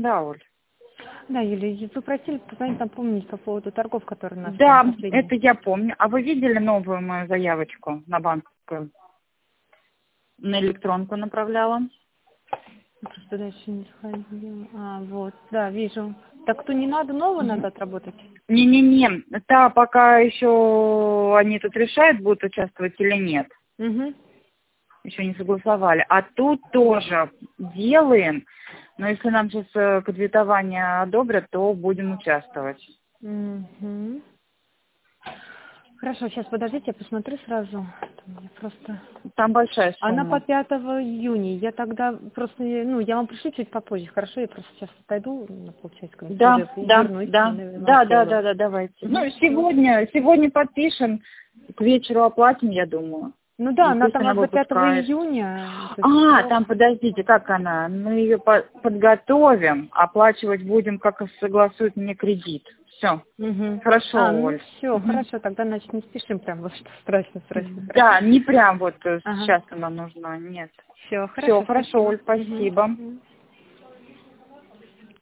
Да, Оль. Да, Юлия, вы просили позвонить, напомнить по поводу торгов, которые у нас Да, там последние. это я помню. А вы видели новую мою заявочку на банковскую? На электронку направляла. Просто дальше не сходила. Вот, да, вижу. Так то не надо новую надо отработать? Не-не-не, та пока еще они тут решают, будут участвовать или нет. Угу. Еще не согласовали. А тут тоже делаем, но если нам сейчас кредитование одобрят, то будем участвовать. Угу. Хорошо, сейчас подождите, я посмотрю сразу. Просто... Там большая Она по сумма. 5 июня. Я тогда просто, я вам пришлю чуть попозже, хорошо? Я просто сейчас отойду на полчасика, Да, уже и да, вернусь. да, да, да, да, да, давайте. Ну, сегодня подпишем, к вечеру оплатим, я думаю. Ну да, И она пусть там она до 5 выпускает. июня. Там, подождите, как она? Мы ее подготовим, оплачивать будем, как согласует мне кредит. Все. Угу. Хорошо, Оль. Все, хорошо, тогда, значит, не спешим прям, вот что страшно. Да, не прям вот Ага. сейчас она нужна, нет. Все, Все, хорошо, хорошо, спасибо. Оль, спасибо.